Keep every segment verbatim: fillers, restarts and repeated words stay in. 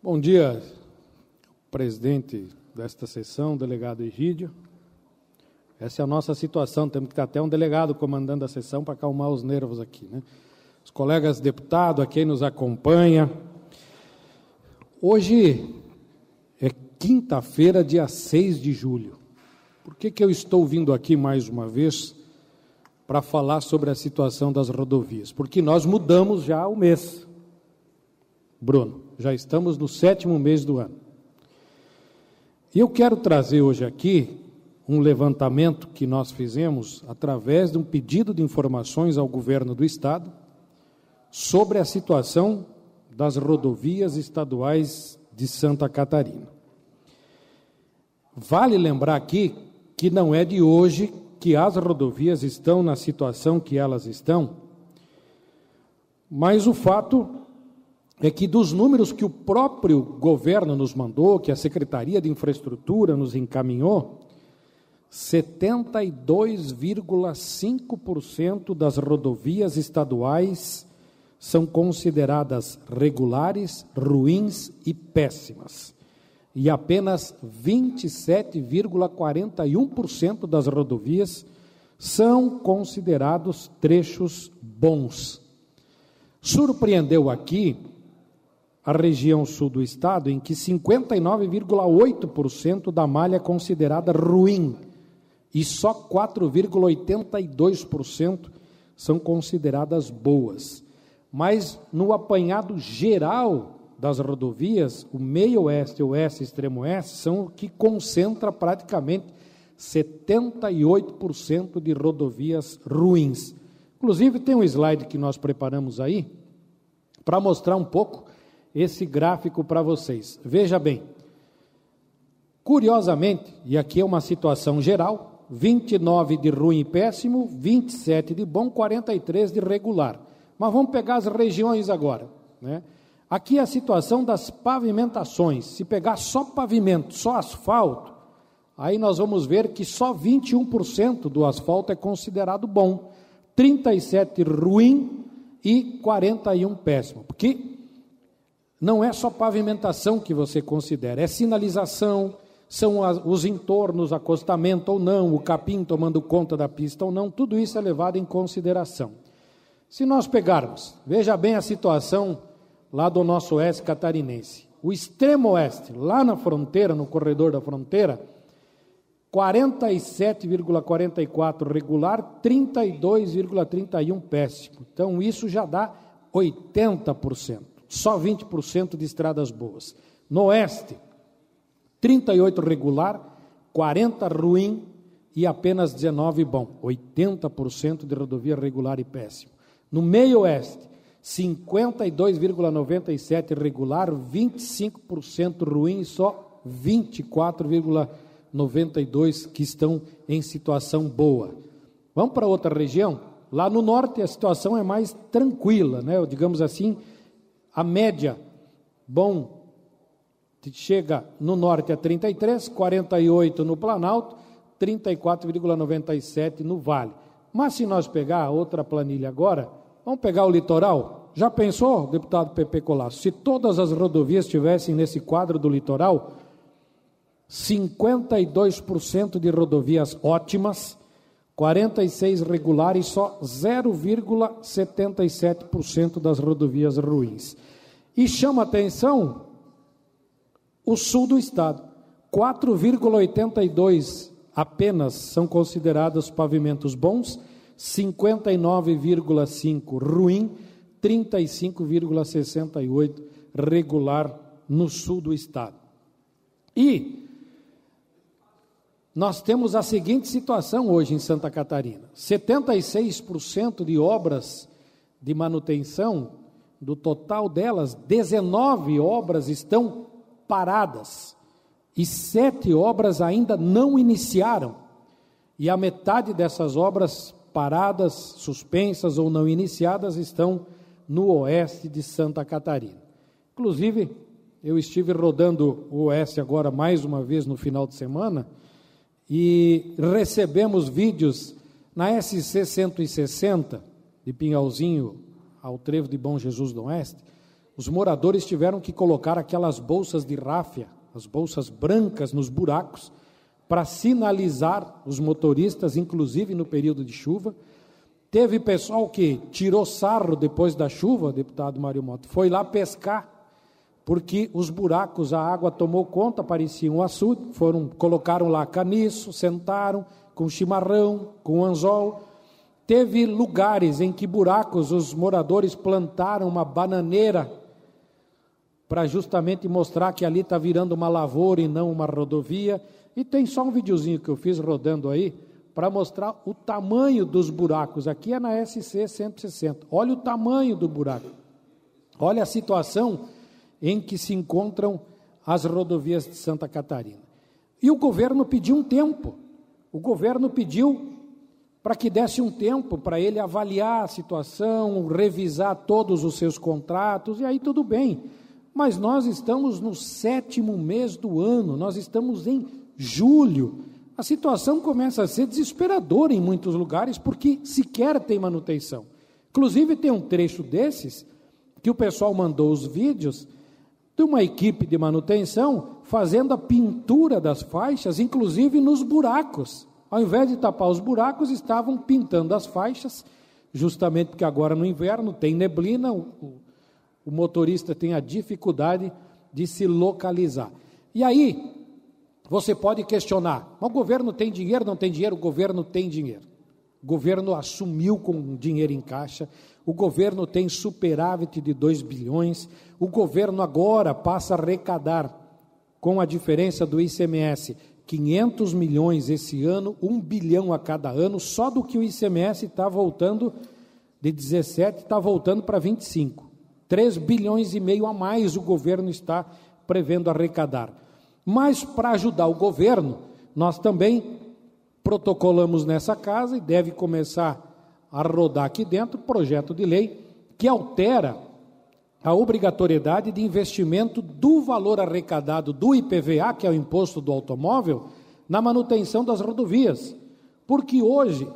Bom dia, presidente desta sessão, delegado Egídio. Essa é a nossa situação, temos que ter até um delegado comandando a sessão para acalmar os nervos aqui, né? Os colegas deputados, a quem nos acompanha. Hoje é quinta-feira, dia seis de julho. Por que que eu estou vindo aqui mais uma vez para falar sobre a situação das rodovias? Porque nós mudamos já o mês. Bruno, já estamos no sétimo mês do ano. E eu quero trazer hoje aqui um levantamento que nós fizemos através de um pedido de informações ao governo do Estado sobre a situação das rodovias estaduais de Santa Catarina. Vale lembrar aqui que não é de hoje que as rodovias estão na situação que elas estão, mas o fato é que dos números que o próprio governo nos mandou, que a Secretaria de Infraestrutura nos encaminhou, setenta e dois vírgula cinco por cento das rodovias estaduais são consideradas regulares, ruins e péssimas. E apenas vinte e sete vírgula quarenta e um por cento das rodovias são considerados trechos bons. Surpreendeu aqui a região sul do estado, em que cinquenta e nove vírgula oito por cento da malha é considerada ruim e só quatro vírgula oitenta e dois por cento são consideradas boas. Mas no apanhado geral das rodovias, o meio oeste, oeste e extremo oeste são o que concentra praticamente setenta e oito por cento de rodovias ruins. Inclusive tem um slide que nós preparamos aí para mostrar um pouco esse gráfico para vocês. Veja bem, curiosamente, e aqui é uma situação geral, vinte e nove de ruim e péssimo, vinte e sete de bom, quarenta e três de regular. Mas vamos pegar as regiões agora, né? Aqui é a situação das pavimentações. Se pegar só pavimento, só asfalto, aí nós vamos ver que só vinte e um por cento do asfalto é considerado bom, trinta e sete por cento ruim e quarenta e um por cento péssimo. Porque não é só pavimentação que você considera, é sinalização, são as, os entornos, acostamento ou não, o capim tomando conta da pista ou não, tudo isso é levado em consideração. Se nós pegarmos, veja bem a situação lá do nosso oeste catarinense, o extremo oeste, lá na fronteira, no corredor da fronteira, quarenta e sete vírgula quarenta e quatro regular, trinta e dois vírgula trinta e um péssimo. Então isso já dá oitenta por cento. Só vinte por cento de estradas boas. No oeste, trinta e oito regular, quarenta ruim e apenas dezenove bom. oitenta por cento de rodovia regular e péssimo. No meio oeste, cinquenta e dois vírgula noventa e sete regular, vinte e cinco por cento ruim e só vinte e quatro vírgula noventa e dois por cento que estão em situação boa. Vamos para outra região? Lá no norte a situação é mais tranquila, né? Digamos assim, a média, bom, chega no norte a trinta e três, quarenta e oito no Planalto, trinta e quatro vírgula noventa e sete no Vale. Mas se nós pegar outra planilha agora, vamos pegar o litoral? Já pensou, deputado Pepe Colasso, se todas as rodovias estivessem nesse quadro do litoral, cinquenta e dois por cento de rodovias ótimas, quarenta e seis por cento regulares e só zero vírgula setenta e sete por cento das rodovias ruins. E chama atenção o sul do estado, quatro vírgula oitenta e dois apenas são considerados pavimentos bons, cinquenta e nove vírgula cinco ruim, trinta e cinco vírgula sessenta e oito regular no sul do estado. E nós temos a seguinte situação hoje em Santa Catarina, setenta e seis por cento de obras de manutenção, do total delas, dezenove obras estão paradas e sete obras ainda não iniciaram. E a metade dessas obras paradas, suspensas ou não iniciadas estão no oeste de Santa Catarina. Inclusive, eu estive rodando o oeste agora mais uma vez no final de semana e recebemos vídeos na S C cento e sessenta, de Pinhalzinho ao Trevo de Bom Jesus do Oeste, os moradores tiveram que colocar aquelas bolsas de ráfia, as bolsas brancas nos buracos, para sinalizar os motoristas, inclusive no período de chuva. Teve pessoal que tirou sarro depois da chuva, deputado Mário Mota, foi lá pescar, porque os buracos, a água tomou conta, parecia um açude, foram, colocaram lá caniço, sentaram com chimarrão, com anzol. Teve lugares em que buracos os moradores plantaram uma bananeira para justamente mostrar que ali está virando uma lavoura e não uma rodovia. E tem só um videozinho que eu fiz rodando aí, para mostrar o tamanho dos buracos. Aqui é na S C cento e sessenta. Olha o tamanho do buraco. Olha a situação em que se encontram as rodovias de Santa Catarina. E o governo pediu um tempo. O governo pediu para que desse um tempo para ele avaliar a situação, revisar todos os seus contratos, e aí tudo bem. Mas nós estamos no sétimo mês do ano, nós estamos em julho. A situação começa a ser desesperadora em muitos lugares, porque sequer tem manutenção. Inclusive tem um trecho desses, que o pessoal mandou os vídeos, de uma equipe de manutenção, fazendo a pintura das faixas, inclusive nos buracos. Ao invés de tapar os buracos, estavam pintando as faixas, justamente porque agora no inverno tem neblina, o, o, o motorista tem a dificuldade de se localizar. E aí, você pode questionar, mas o governo tem dinheiro, não tem dinheiro? O governo tem dinheiro. O governo assumiu com dinheiro em caixa, o governo tem superávit de dois bilhões, o governo agora passa a arrecadar, com a diferença do I C M S, quinhentos milhões esse ano, um bilhão a cada ano, só do que o I C M S está voltando, de dezessete está voltando para vinte e cinco. três bilhões e meio a mais o governo está prevendo arrecadar. Mas, para ajudar o governo, nós também protocolamos nessa casa, e deve começar a rodar aqui dentro, projeto de lei que altera a obrigatoriedade de investimento do valor arrecadado do I P V A, que é o imposto do automóvel, na manutenção das rodovias. Porque hoje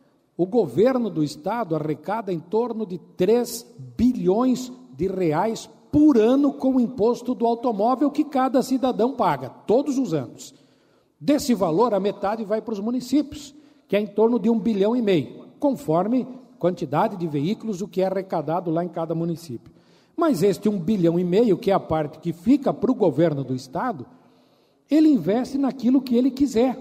o governo do estado arrecada em torno de três bilhões de reais por ano com o imposto do automóvel que cada cidadão paga, todos os anos. Desse valor, a metade vai para os municípios, que é em torno de um bilhão e meio, conforme quantidade de veículos, o que é arrecadado lá em cada município. Mas este um bilhão e meio, que é a parte que fica para o governo do estado, ele investe naquilo que ele quiser.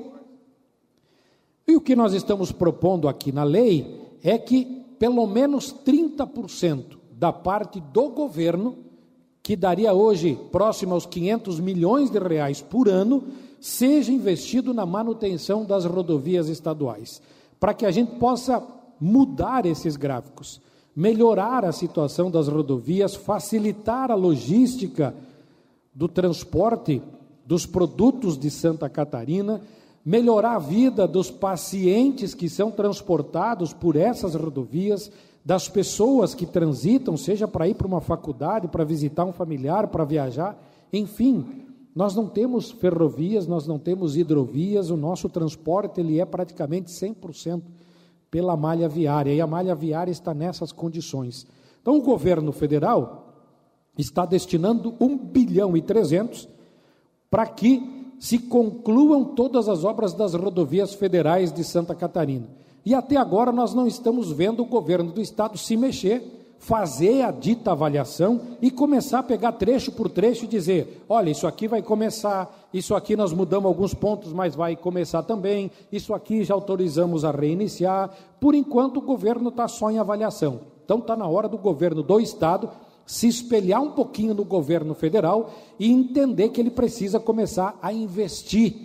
E o que nós estamos propondo aqui na lei é que pelo menos trinta por cento da parte do governo, que daria hoje próximo aos quinhentos milhões de reais por ano, seja investido na manutenção das rodovias estaduais, para que a gente possa mudar esses gráficos, melhorar a situação das rodovias, facilitar a logística do transporte dos produtos de Santa Catarina, melhorar a vida dos pacientes que são transportados por essas rodovias, das pessoas que transitam, seja para ir para uma faculdade, para visitar um familiar, para viajar, enfim, nós não temos ferrovias, nós não temos hidrovias, o nosso transporte ele é praticamente cem por cento pela malha viária, e a malha viária está nessas condições. Então o governo federal está destinando um bilhão e trezentos para que se concluam todas as obras das rodovias federais de Santa Catarina. E até agora nós não estamos vendo o governo do estado se mexer, fazer a dita avaliação e começar a pegar trecho por trecho e dizer, olha, isso aqui vai começar, isso aqui nós mudamos alguns pontos, mas vai começar também, isso aqui já autorizamos a reiniciar. Por enquanto o governo está só em avaliação. Então está na hora do governo do estado se espelhar um pouquinho no governo federal e entender que ele precisa começar a investir,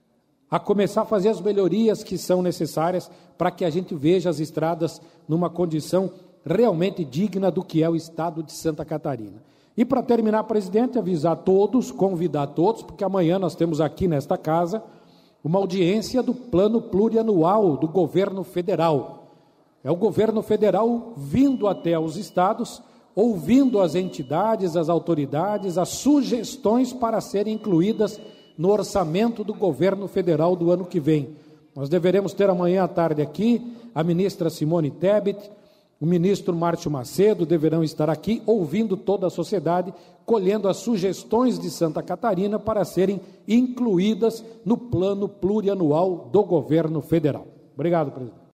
a começar a fazer as melhorias que são necessárias para que a gente veja as estradas numa condição realmente digna do que é o estado de Santa Catarina. E para terminar, presidente, avisar a todos, convidar a todos, porque amanhã nós temos aqui nesta casa uma audiência do plano plurianual do governo federal. É o governo federal vindo até os estados, ouvindo as entidades, as autoridades, as sugestões para serem incluídas no orçamento do governo federal do ano que vem. Nós deveremos ter amanhã à tarde aqui a ministra Simone Tebet, o ministro Márcio Macedo deverão estar aqui ouvindo toda a sociedade, colhendo as sugestões de Santa Catarina para serem incluídas no plano plurianual do governo federal. Obrigado, presidente.